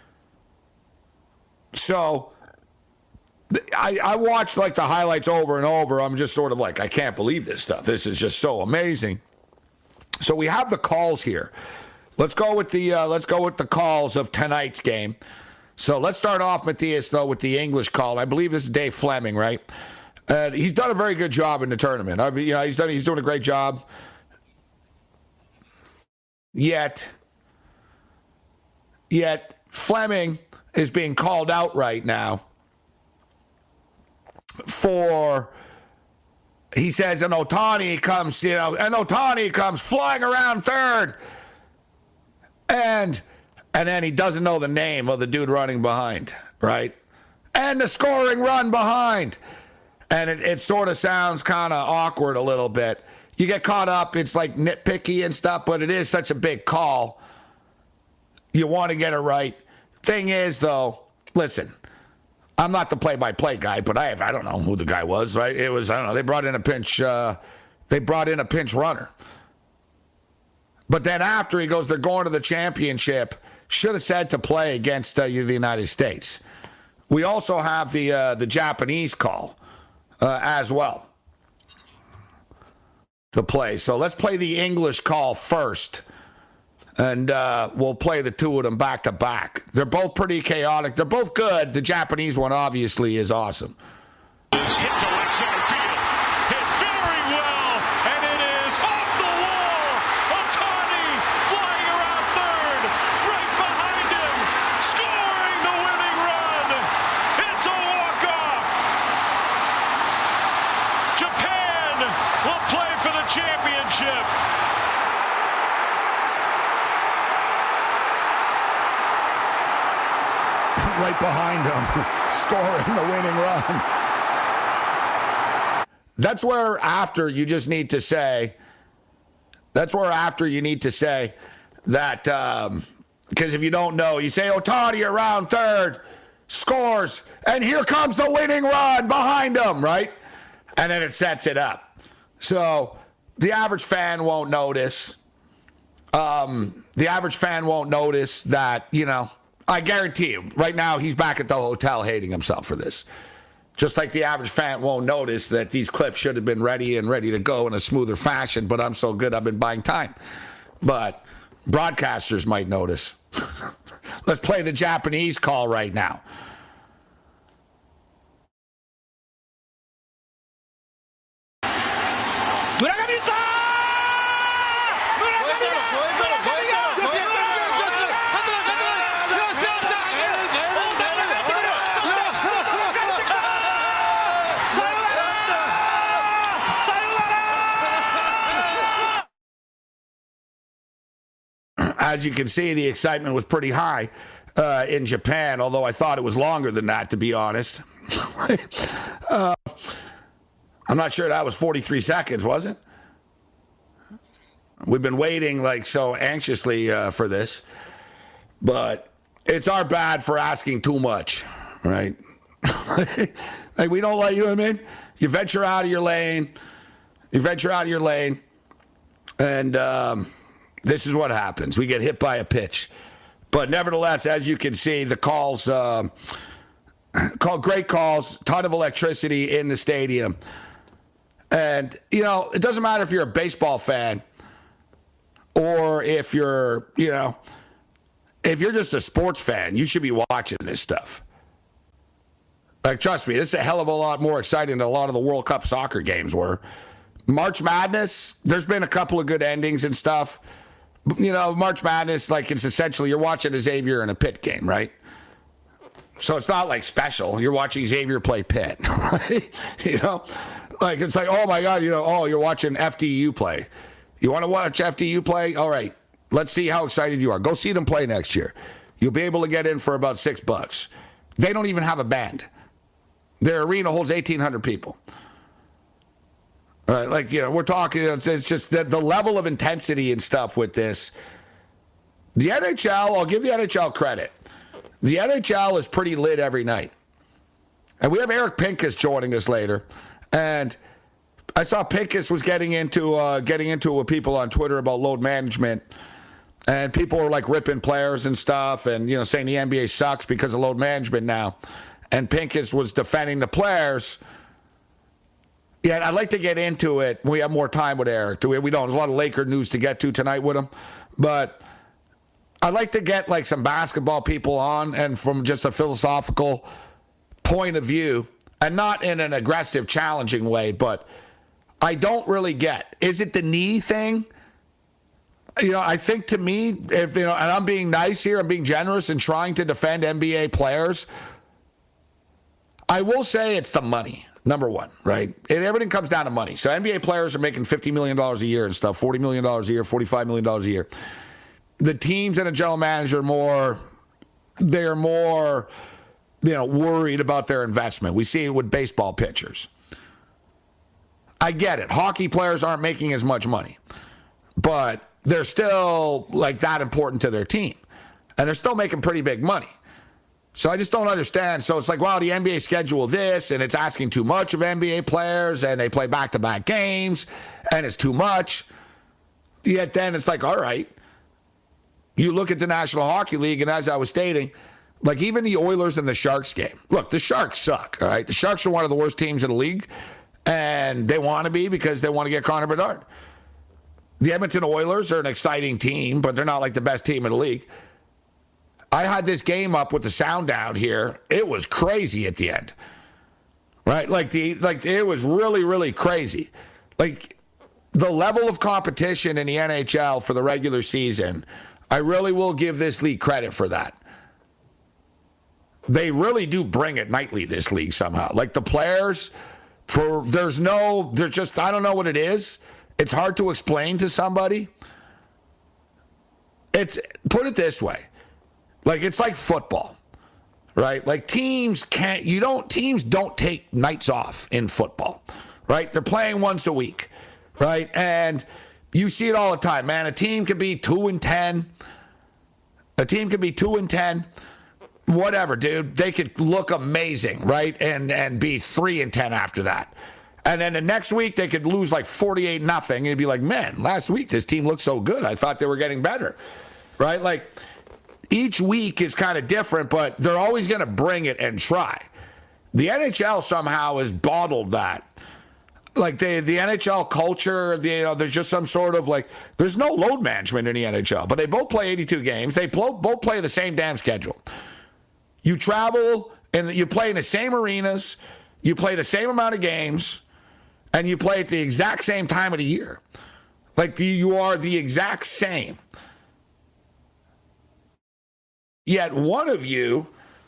So I, I watched like the highlights over and over. I'm just sort of like, I can't believe this stuff. This is just so amazing. So we have the calls here. Let's go with the uh, let's go with the calls of tonight's game. So let's start off, Matthias, though, with the English call. I believe this is Dave Fleming, right? Uh, he's done a very good job in the tournament. I mean, you know, he's done he's doing a great job. Yet, yet Fleming is being called out right now for. He says, and Ohtani comes, you know, and Ohtani comes flying around third. And and then he doesn't know the name of the dude running behind, right? And the scoring run behind. And it, it sort of sounds kind of awkward a little bit. You get caught up, it's like nitpicky and stuff, but it is such a big call. You want to get it right. Thing is, though, listen, I'm not the play-by-play guy, but I have, I don't know who the guy was, right? It was, I don't know, they brought in a pinch, uh, they brought in a pinch runner. But then after he goes, they're going to the championship, should have said to play against uh, the United States. We also have the uh, the Japanese call uh, as well to play. So let's play the English call first. And uh, we'll play the two of them back to back. They're both pretty chaotic. They're both good. The Japanese one obviously is awesome. Hit to left center field. Hit very well, and it is off the wall. Ohtani flying around third, right behind him, scoring the winning run. It's a walk-off. Japan will play for the championship. Right behind him, scoring the winning run. That's where after you just need to say, That's where after you need to say that, um, because if you don't know, you say Ohtani around third, scores, and here comes the winning run behind him, right? And then it sets it up. So the average fan won't notice. Um, the average fan won't notice that, you know, I guarantee you, right now he's back at the hotel hating himself for this. Just like the average fan won't notice that these clips should have been ready and ready to go in a smoother fashion, but I'm so good I've been buying time. But broadcasters might notice. Let's play the Japanese call right now. As you can see, the excitement was pretty high uh, in Japan, although I thought it was longer than that, to be honest. uh, I'm not sure that was forty-three seconds, was it? We've been waiting like so anxiously uh, for this, but it's our bad for asking too much, right? Like we don't let you, I mean, you venture out of your lane, you venture out of your lane, and um, this is what happens. We get hit by a pitch. But nevertheless, as you can see, the calls, uh, call, great calls, ton of electricity in the stadium. And, you know, it doesn't matter if you're a baseball fan or if you're, you know, if you're just a sports fan, you should be watching this stuff. Like, trust me, this is a hell of a lot more exciting than a lot of the World Cup soccer games were. March Madness, there's been a couple of good endings and stuff. You know, March Madness, like, it's essentially you're watching a Xavier in a Pitt game, right? So it's not, like, special. You're watching Xavier play Pitt, right? You know? Like, it's like, oh, my God, you know, oh, you're watching F D U play. You want to watch F D U play? All right. Let's see how excited you are. Go see them play next year. You'll be able to get in for about six bucks. They don't even have a band. Their arena holds eighteen hundred people. All right, like, you know, we're talking, it's, it's just the, the level of intensity and stuff with this. The N H L, I'll give the N H L credit. The N H L is pretty lit every night. And we have Eric Pincus joining us later. And I saw Pincus was getting into uh, getting into it with people on Twitter about load management. And people were like ripping players and stuff and, you know, saying the N B A sucks because of load management now. And Pincus was defending the players. Yeah, I'd like to get into it when we have more time with Eric. We, we don't. There's a lot of Laker news to get to tonight with him. But I'd like to get like some basketball people on and from just a philosophical point of view and not in an aggressive, challenging way. But I don't really get, is it the knee thing? You know, I think to me, if you know, and I'm being nice here, I'm being generous and trying to defend N B A players. I will say it's the money, number one, right? And everything comes down to money. So N B A players are making fifty million dollars a year and stuff, forty million dollars a year, forty-five million dollars a year. The teams and a general manager more, they're more, you know, worried about their investment. We see it with baseball pitchers. I get it. Hockey players aren't making as much money, but they're still like that important to their team. And they're still making pretty big money. So I just don't understand. So it's like, wow, the N B A schedule this, and it's asking too much of N B A players, and they play back-to-back games, and it's too much. Yet then it's like, all right. You look at the National Hockey League, and as I was stating, like even the Oilers and the Sharks game. Look, the Sharks suck, all right? The Sharks are one of the worst teams in the league, and they want to be because they want to get Connor Bedard. The Edmonton Oilers are an exciting team, but they're not like the best team in the league. I had this game up with the sound down here. It was crazy at the end, right? Like the like it was really, really crazy. Like the level of competition in the N H L for the regular season, I really will give this league credit for that. They really do bring it nightly, this league, somehow. Like the players, for there's no, they're just, I don't know what it is. It's hard to explain to somebody. It's, put it this way. Like, it's like football, right? Like, teams can't, you don't, teams don't take nights off in football, right? They're playing once a week, right? And You see it all the time, man. A team could be two and ten. A team could be two and ten. Whatever, dude. They could look amazing, right? And and be three and ten after that. And then the next week they could lose like forty-eight nothing. And you'd be like, man, last week this team looked so good. I thought they were getting better, right? Like each week is kind of different, but they're always going to bring it and try. The N H L somehow has bottled that. Like the the N H L culture, the, you know, there's just some sort of like, there's no load management in the N H L, but they both play eighty-two games. They both both play the same damn schedule. You travel and you play in the same arenas, you play the same amount of games, and you play at the exact same time of the year. Like the, you are the exact same. Yet one of you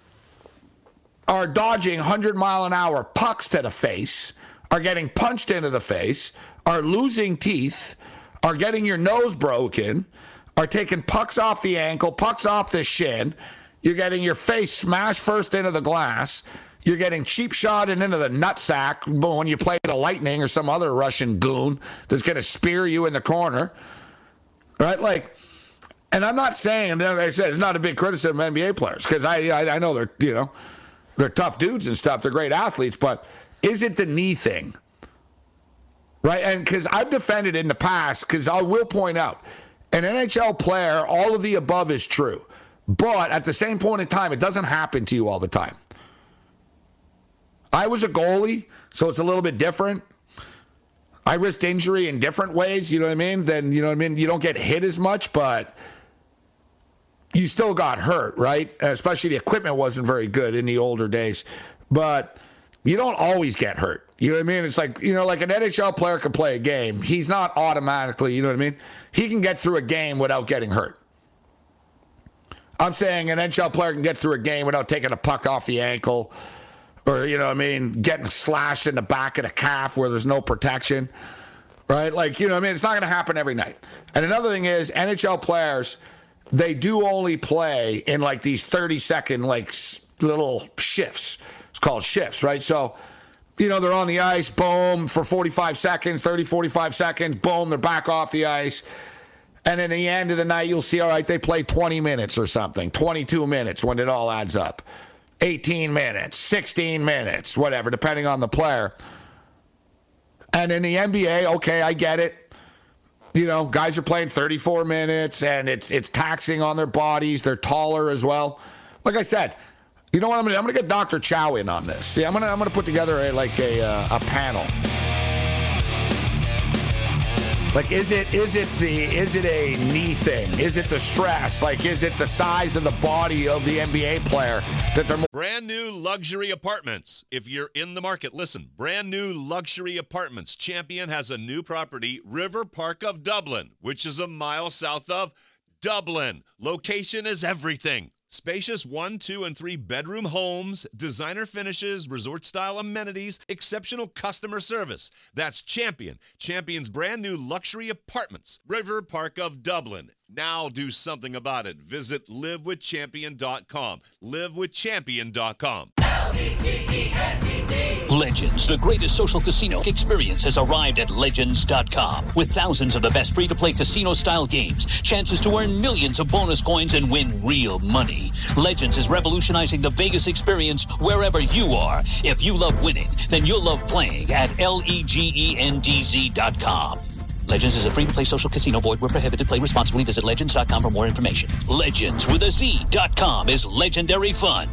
are dodging one hundred mile an hour pucks to the face, are getting punched into the face, are losing teeth, are getting your nose broken, are taking pucks off the ankle, pucks off the shin. You're getting your face smashed first into the glass. You're getting cheap shotted into the nutsack when you play the Lightning or some other Russian goon that's going to spear you in the corner. Right? Like, and I'm not saying, like I said, it's not a big criticism of N B A players because I, I I know they're, you know, they're tough dudes and stuff. They're great athletes, but is it the knee thing? Right? And because I've defended in the past, because I will point out, an N H L player, all of the above is true. But at the same point in time, it doesn't happen to you all the time. I was a goalie, so it's a little bit different. I risked injury in different ways, you know what I mean? Then, you know what I mean? You don't get hit as much, but you still got hurt, right? Especially the equipment wasn't very good in the older days. But you don't always get hurt. You know what I mean? It's like, you know, like an N H L player can play a game. He's not automatically, you know what I mean? He can get through a game without getting hurt. I'm saying an N H L player can get through a game without taking a puck off the ankle or, you know what I mean, getting slashed in the back of the calf where there's no protection, right? Like, you know what I mean? It's not going to happen every night. And another thing is N H L players, they do only play in like these thirty-second like little shifts. It's called shifts, right? So, you know, they're on the ice, boom, for forty-five seconds, thirty, forty-five seconds, boom, they're back off the ice. And at the end of the night, you'll see, all right, they play twenty minutes or something, twenty-two minutes when it all adds up. eighteen minutes, sixteen minutes, whatever, depending on the player. And in the N B A, okay, I get it. You know, guys are playing thirty-four minutes, and it's it's taxing on their bodies. They're taller as well. Like I said, you know what I'm gonna? I'm gonna get Doctor Chow in on this. Yeah, I'm gonna I'm gonna put together a like a uh, a panel. Like, is it is it the is it a knee thing? Is it the stress? Like, is it the size of the body of the N B A player that they're more- brand new luxury apartments? If you're in the market, listen. Brand new luxury apartments. Champion has a new property, River Park of Dublin, which is a mile south of Dublin. Location is everything. Spacious one, two, and three bedroom homes, designer finishes, resort-style amenities, exceptional customer service. That's Champion. Champion's brand new luxury apartments, River Park of Dublin. Now do something about it. Visit live with champion dot com. live with champion dot com. Legends, the greatest social casino experience, has arrived at legends dot com. With thousands of the best free-to-play casino-style games, chances to earn millions of bonus coins and win real money. Legends is revolutionizing the Vegas experience wherever you are. If you love winning, then you'll love playing at legends dot com. Legends is a free-to-play social casino. Void where prohibited. Play responsibly. Visit legends dot com for more information. Legends with a Z dot com is legendary fun.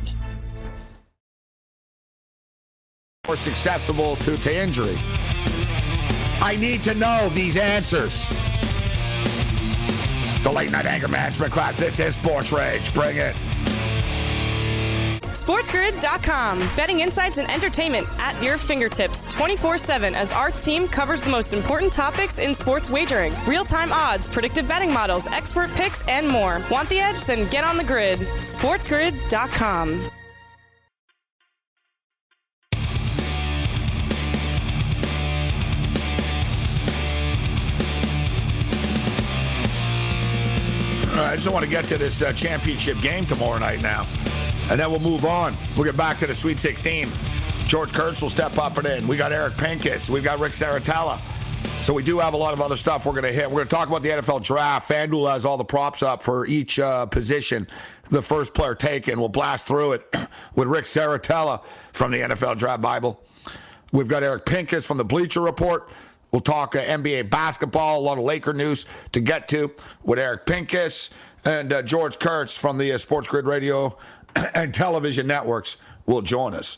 More susceptible to, to injury. I need to know these answers. The Late Night Anger Management class. This is Sports Rage. Bring it. sports grid dot com. Betting insights and entertainment at your fingertips twenty-four seven as our team covers the most important topics in sports wagering. Real-time odds, predictive betting models, expert picks, and more. Want the edge? Then get on the grid. sports grid dot com. I just want to get to this uh, championship game tomorrow night now. And then we'll move on. We'll get back to the Sweet sixteen. George Kurtz will step up and in. We got Eric Pincus. We've got Rick Saratella. So we do have a lot of other stuff we're going to hit. We're going to talk about the N F L draft. FanDuel has all the props up for each uh, position. The first player taken. We'll blast through it with Rick Saratella from the N F L Draft Bible. We've got Eric Pincus from the Bleacher Report. We'll talk uh, N B A basketball, a lot of Laker news to get to with Eric Pincus. And uh, George Kurtz from the uh, Sports Grid Radio and Television Networks will join us.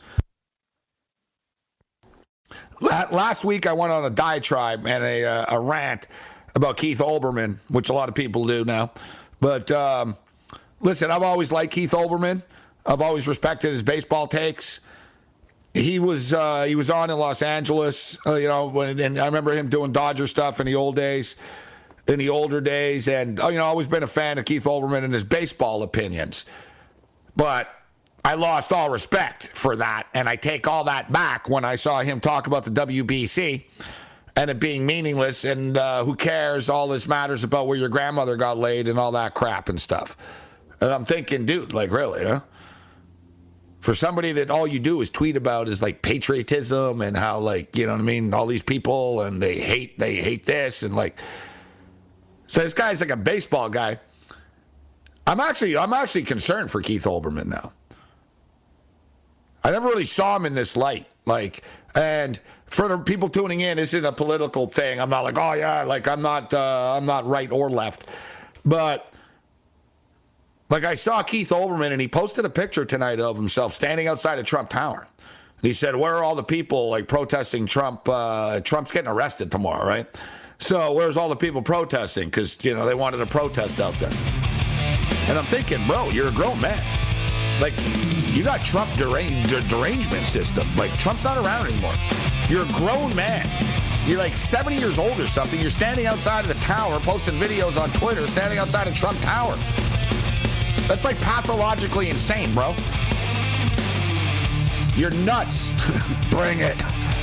Last week, I went on a diatribe and a, uh, a rant about Keith Olbermann, which a lot of people do now. But um, listen, I've always liked Keith Olbermann. I've always respected his baseball takes. He was uh, he was on in Los Angeles, uh, you know, when, and I remember him doing Dodger stuff in the old days, in the older days. And, you know, always been a fan of Keith Olbermann and his baseball opinions. But I lost all respect for that, and I take all that back when I saw him talk about the W B C and it being meaningless and uh, who cares, all this matters about where your grandmother got laid and all that crap and stuff. And I'm thinking, dude, like, really, huh? For somebody that all you do is tweet about is, like, patriotism and how, like, you know what I mean, all these people and they hate, they hate this and, like, so this guy's like a baseball guy. I'm actually, I'm actually concerned for Keith Olbermann now. I never really saw him in this light. Like, and for the people tuning in, this isn't a political thing. I'm not like, oh yeah, like I'm not, uh, I'm not right or left. But like I saw Keith Olbermann and he posted a picture tonight of himself standing outside of Trump Tower. And he said, where are all the people like protesting Trump? Uh, Trump's getting arrested tomorrow, right? So where's all the people protesting? Because, you know, they wanted a protest out there. And I'm thinking, bro, you're a grown man. Like, you got Trump derange, derangement system. Like, Trump's not around anymore. You're a grown man. You're like seventy years old or something. You're standing outside of the tower, posting videos on Twitter, standing outside of Trump Tower. That's like pathologically insane, bro. You're nuts. Bring it.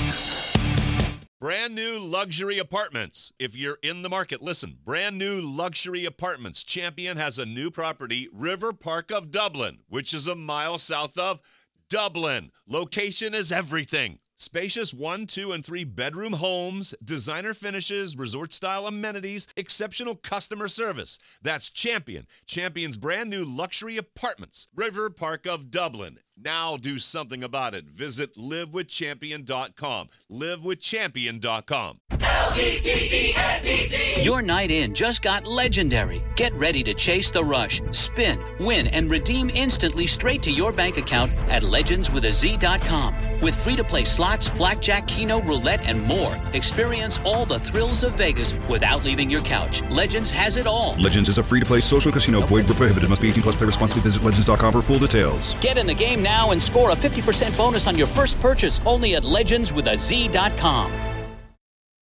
Brand new luxury apartments. If you're in the market, listen. Brand new luxury apartments. Champion has a new property, River Park of Dublin, which is a mile south of Dublin. Location is everything. Spacious one, two, and three bedroom homes, designer finishes, resort-style amenities, exceptional customer service. That's Champion. Champion's brand new luxury apartments, River Park of Dublin. Now do something about it. Visit live with champion dot com. live with champion dot com. L E G E N D C. Your night in just got legendary. Get ready to chase the rush, spin, win, and redeem instantly straight to your bank account at legends with a z dot com. With free-to-play slots, blackjack, keno, roulette, and more, experience all the thrills of Vegas without leaving your couch. Legends has it all. Legends is a free-to-play social casino. Void where prohibited. Must be eighteen plus. Play responsibly. Visit legends dot com for full details. Get in the game now and score a fifty percent bonus on your first purchase only at legends with a z dot com.